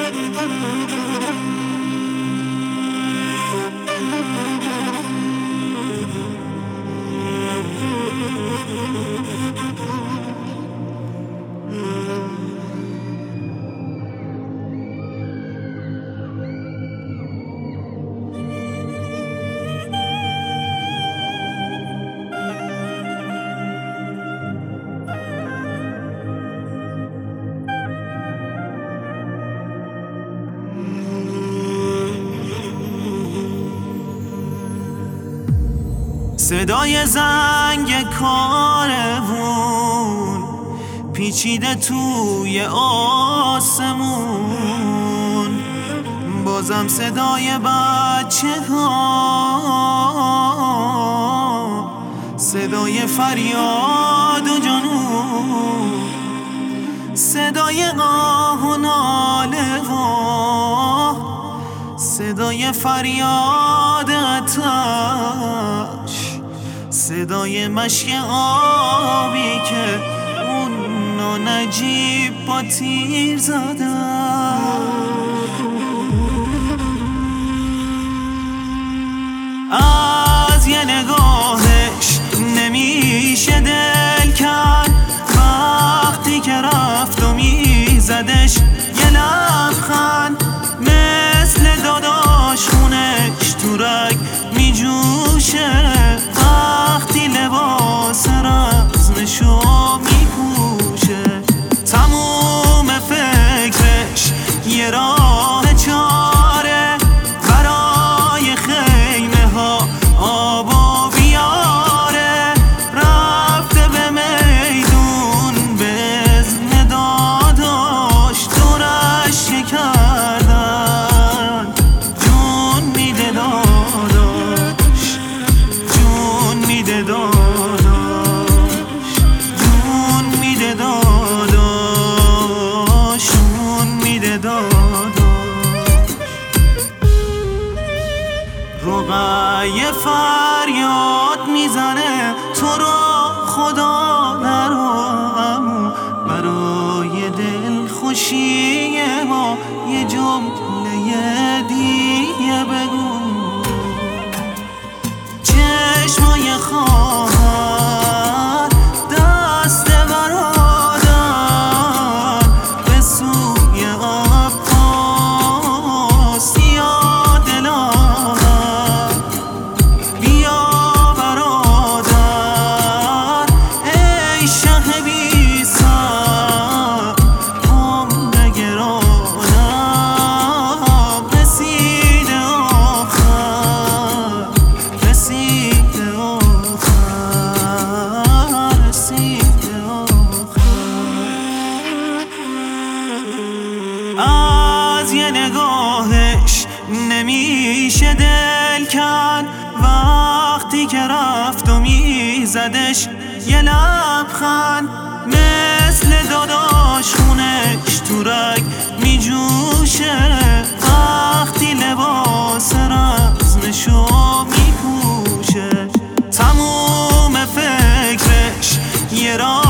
صدای زنگ کاروون پیچیده توی آسمون، بازم صدای بچه ها، صدای فریاد و جنون، صدای آه و ناله ها، صدای فریاد آتش، صدای مشک آبی که اون نجیب با تیر زدن. از یه نگاهش نمیشه دل کرد، وقتی که رفت و میزدش یه لبخند، مثل داداش خونش تو رگ میجوشه، وقتی لباس رزمشو میپوشه. تموم فکرش یه راه چاره برای خیمه ها آب و بیاره، رفته به میدون به اذن داداش، دورش کردن جون میده داداش، جون میده داداش، جون میده داداش، جون میده داداش. رقیه فریاد میزنه تو رو خدا نرو، عمو برای دل خوشی ما یه جمله دیگه بگو. چشمای خواهر دست برادر به سوی عباس، یا دلار بیا برادر، ای شه بی سر عمر گرانم، رسید آخر، رسید آخر، رسید آخر. از یه نگاهش نمیشه دل کرد، وقتی که رفت و میزدش یه لبخند، مثل داداش خونش تو رگ میجوشه، وقتی لباس رزمشو میپوشه. تموم فکرش یه راه